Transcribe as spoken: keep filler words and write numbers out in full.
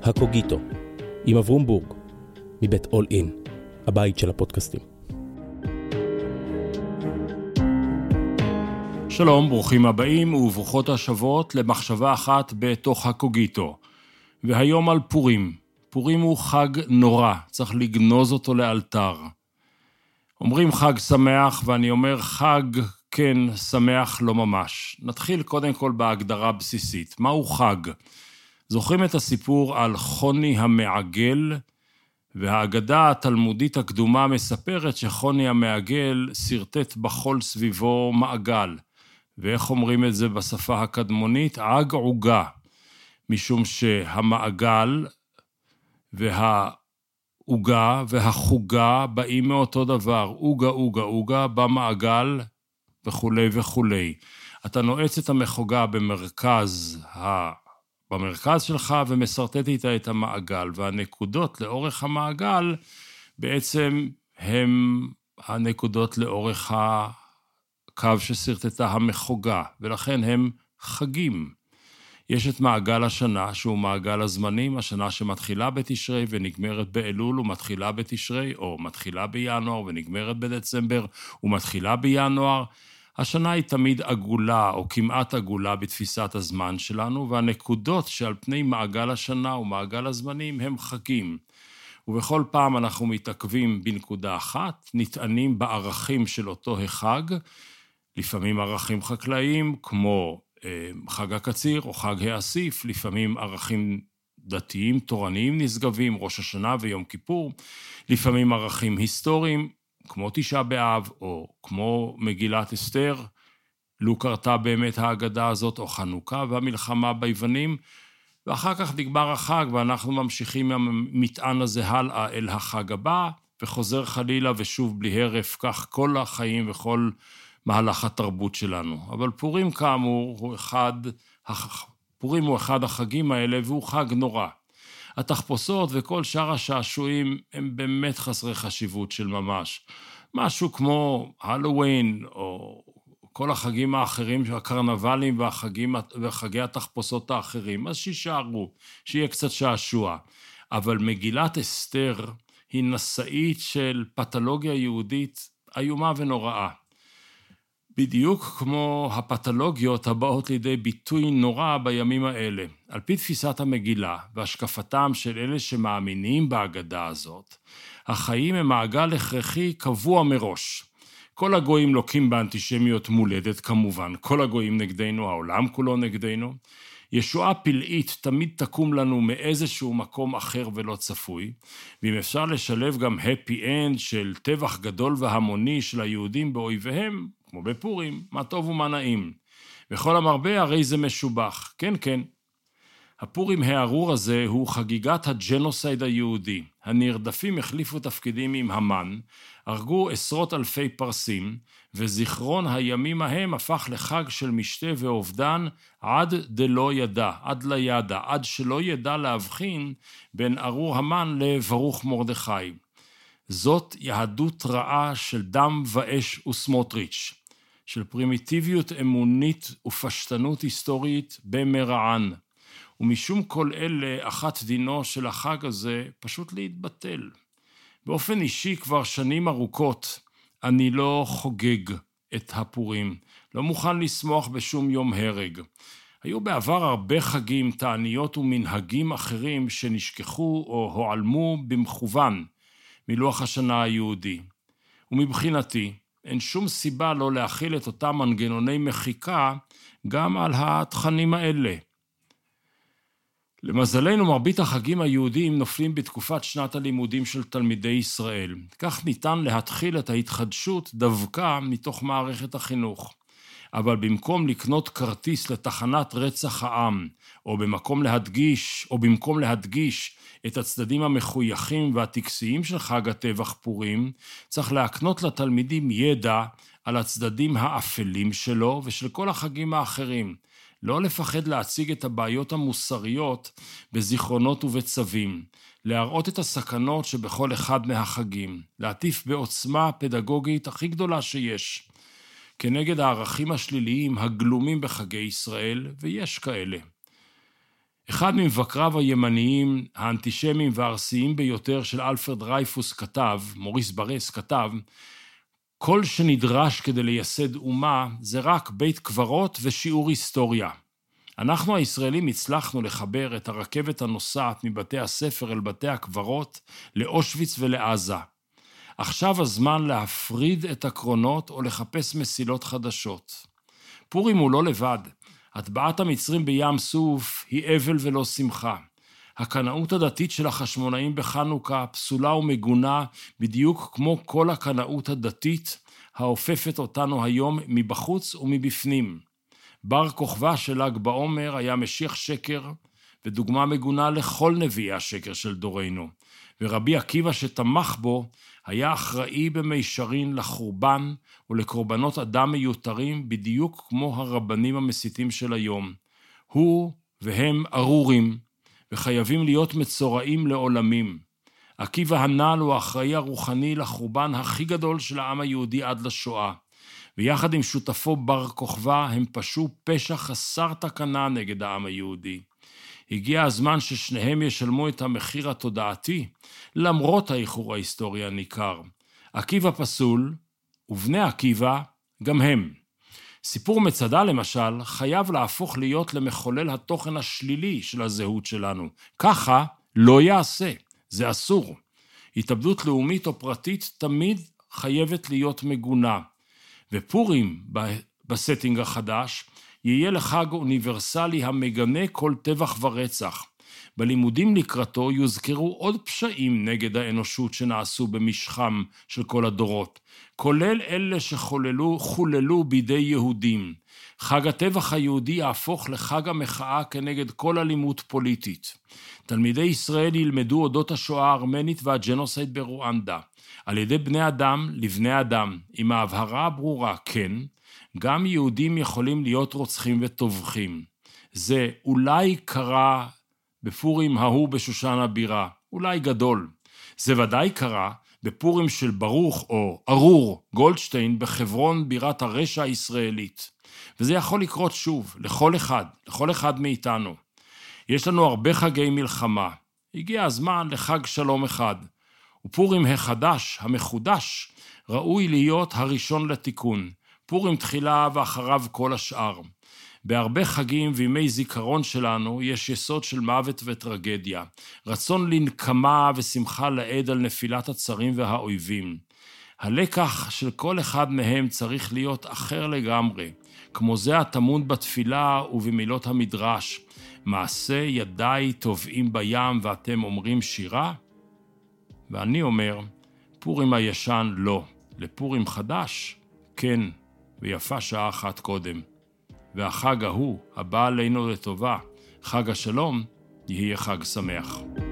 הקוגיטו, עם אברום בורג, מבית אול אין, הבית של הפודקאסטים. שלום, ברוכים הבאים וברוכות השבועות למחשבה אחת בתוך הקוגיטו. והיום על פורים. פורים הוא חג נורא, צריך לגנוז אותו לאלתר. אומרים חג שמח, ואני אומר חג כן שמח לא ממש. נתחיל קודם כל בהגדרה בסיסית. מהו חג? זוכרים את הסיפור על חוני המעגל, והאגדה התלמודית הקדומה מספרת שחוני המעגל סרטט בחול סביבו מעגל. ואיך אומרים את זה בשפה הקדמונית? עג עוגה. משום שהמעגל והעוגה והחוגה באים מאותו דבר. עוגה, עוגה, עוגה, במעגל וכו' וכו'. אתה נועץ את המחוגה במרכז ה... במרכז שלך ומסרטט איתה את המעגל, והנקודות לאורך המעגל בעצם הם הנקודות לאורך הקו שסרטטה המחוגה, ולכן הם חגים. יש את מעגל השנה, שהוא מעגל הזמנים, השנה שמתחילה בתשרי ונגמרת באלול ומתחילה בתשרי, או מתחילה בינואר ונגמרת בדצמבר ומתחילה בינואר. השנה היא תמיד עגולה או כמעט עגולה בתפיסת הזמן שלנו, והנקודות שעל פני מעגל השנה ומעגל הזמנים הם חגים. ובכל פעם אנחנו מתעכבים בנקודה אחת, נטענים בערכים של אותו החג, לפעמים ערכים חקלאיים כמו אה, חג הקציר או חג האסיף, לפעמים ערכים דתיים, תורניים נשגבים, ראש השנה ויום כיפור, לפעמים ערכים היסטוריים, כמו תשעה באב, או כמו מגילת אסתר, לו קרתה באמת האגדה הזאת, או חנוכה והמלחמה ביוונים, ואחר כך נגמר החג, ואנחנו ממשיכים מהמטען הזה הלאה אל החג הבא, וחוזר חלילה ושוב בלי הרף, כך כל החיים וכל מהלך התרבות שלנו. אבל פורים כאמור הוא אחד, פורים הוא אחד החגים האלה, והוא חג נורא. התחפושות וכל שאר השעשועים הם באמת חסרי חשיבות של ממש. משהו כמו הלווין או כל החגים האחרים, הקרנבלים והחגים, וחגי התחפושות האחרים, אז שישארו, שיהיה קצת שעשוע. אבל מגילת אסתר היא נשאית של פתולוגיה יהודית איומה ונוראה. בדיוק כמו הפתולוגיות הבאות לידי ביטוי נורא בימים האלה. על פי תפיסת המגילה והשקפתם של אלה שמאמינים בהגדה הזאת, החיים הם מעגל הכרחי קבוע מראש. כל הגויים לוקים באנטישמיות מולדת כמובן, כל הגויים נגדנו, העולם כולו נגדנו. ישועה פלאית תמיד תקום לנו מאיזשהו מקום אחר ולא צפוי, ואם אפשר לשלב גם happy end של טבח גדול והמוני של היהודים באויביהם, כמו בפורים, מה טוב ומה נעים. וכל המרבה הרי זה משובח. כן, כן. הפורים הארור הזה הוא חגיגת הג'נוסייד היהודי. הנרדפים החליפו תפקידים עם המן, הרגו עשרות אלפי פרסים, וזיכרון הימים ההם הפך לחג של משתה ואובדן עד דלא ידע, עד לידע, עד שלא ידע להבחין בין ארור המן לברוך מרדכי. זאת יהדות רעה של דם ואש וסמוטריץ', של פרימיטיביות אמונית ופשטנות היסטורית במרען. ומשום כל אלה, אחת דינו של החג הזה פשוט להתבטל. באופן אישי כבר שנים ארוכות אני לא חוגג את הפורים, לא מוכן לשמוח בשום יום הרג. היו בעבר הרבה חגים, תעניות ומנהגים אחרים שנשכחו או הועלמו במכוון מלוח השנה היהודי. ומבחינתי, אין שום סיבה לא להכיל את אותם מנגנוני מחיקה גם על התכנים האלה. למזלנו מרבית החגים היהודיים נופלים בתקופת שנת הלימודים של תלמידי ישראל. כך ניתן להתחיל את ההתחדשות דווקא מתוך מערכת החינוך. אבל במקום לקנות כרטיס לתחנת רצח העם, או במקום להדגיש, או במקום להדגיש את הצדדים המחויכים והטקסיים של חג הטבח פורים, צריך להקנות לתלמידים ידע על הצדדים האפלים שלו ושל כל החגים האחרים. לא לפחד להציג את הבעיות המוסריות בזיכרונות ובצווים, להראות את הסכנות שבכל אחד מהחגים, להטיף בעוצמה הפדגוגית הכי גדולה שיש, כנגד הערכים השליליים הגלומים בחגי ישראל, ויש כאלה. אחד ממבקריו הימניים, האנטישמיים והארסיים ביותר של אלפרד דרייפוס כתב, מוריס ברס כתב, כל שנדרש כדי לייסד אומה זה רק בית קברות ושיעור היסטוריה. אנחנו הישראלים הצלחנו לחבר את הרכבת הנוסעת מבתי הספר אל בתי הקברות, לאושוויץ ולעזה. עכשיו הזמן להפריד את הקרונות או לחפש מסילות חדשות. פורים הוא לא לבד. הטבעת המצרים בים סוף היא אבל ולא שמחה. הקנאות הדתית של החשמונאים בחנוכה פסולה ומגונה בדיוק כמו כל הקנאות הדתית האופפת אותנו היום מבחוץ ומבפנים. בר כוכבא של ל"ג בעומר היה משיח שקר ודוגמה מגונה לכל נביאי השקר של דורנו, ורבי עקיבא שתמך בו היה אחראי במישרין לחורבן ולקורבנות אדם מיותרים בדיוק כמו הרבנים המסיתים של היום. הוא והם ארורים וחייבים להיות מצורעים לעולמים. עקיבא הנ"ל הוא האחראי הרוחני לחורבן הכי גדול של העם היהודי עד לשואה, ויחד עם שותפו בר כוכבא הם פשעו פשע חסר תקנה נגד העם היהודי. הגיע הזמן ששניהם ישלמו את המחיר התודעתי, למרות האיחור ההיסטורי הניכר. עקיבא פסול, ובני עקיבא גם הם. סיפור מצדה למשל חייב להפוך להיות למחולל התוכן השלילי של הזהות שלנו. ככה לא יעשה, זה אסור. התאבדות לאומית או פרטית תמיד חייבת להיות מגונה. ופורים בסטינג החדש יהיה לחג אוניברסלי המגנה כל טבח ורצח. בלימודים לקראתו יוזכרו עוד פשעים נגד האנושות שנעשו במשכם של כל הדורות, כולל אלה שחוללו חוללו בידי יהודים. חג הטבח היהודי יהפוך לחג המחאה כנגד כל אלימות פוליטית. תלמידי ישראל ילמדו אודות השואה הארמנית והג'נוסייד ברואנדה, על ידי בני אדם לבני אדם, עם ההבהרה הברורה, כן, גם יהודים יכולים להיות רוצחים וטובחים. זה אולי קרה בפורים ההוא בשושן הבירה, אולי גדול. זה ודאי קרה בפורים של ברוך או ארור גולדשטיין בחברון בירת הרשע הישראלית. וזה יכול לקרות שוב, לכל אחד, לכל אחד מאיתנו. יש לנו הרבה חגי מלחמה. הגיע הזמן לחג שלום אחד. ופורים החדש, המחודש, ראוי להיות הראשון לתיקון. פורים תחילה ואחריו כל השאר. בהרבה חגים וימי זיכרון שלנו יש יסוד של מוות וטרגדיה, רצון לנקמה ושמחה לעד על נפילת הצרים והאויבים. הלקח של כל אחד מהם צריך להיות אחר לגמרי, כמו זה הטמון בתפילה ובמילות המדרש, מעשה ידיי טובעים בים ואתם אומרים שירה? ואני אומר, פורים הישן לא, לפורים חדש, כן, ויפה שעה אחת קודם. והחג ההוא, הבא עלינו לטובה, חג השלום, יהיה חג שמח.